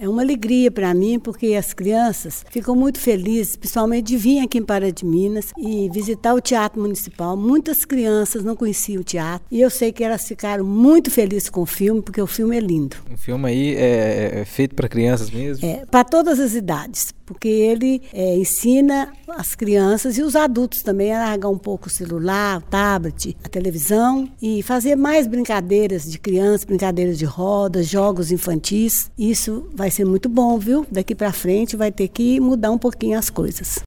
É uma alegria para mim, porque as crianças ficam muito felizes, principalmente de vir aqui em Pará de Minas e visitar o Teatro Municipal. Muitas crianças não conheciam o teatro e eu sei que elas ficaram muito felizes com o filme, porque o filme é lindo. O filme aí é feito para crianças mesmo? Para todas as idades, porque ele ensina as crianças e os adultos também a largar um pouco o celular, o tablet, a televisão e fazer mais brincadeiras de criança, brincadeiras de roda, jogos infantis. Isso vai ser muito bom, viu? Daqui para frente vai ter que mudar um pouquinho as coisas.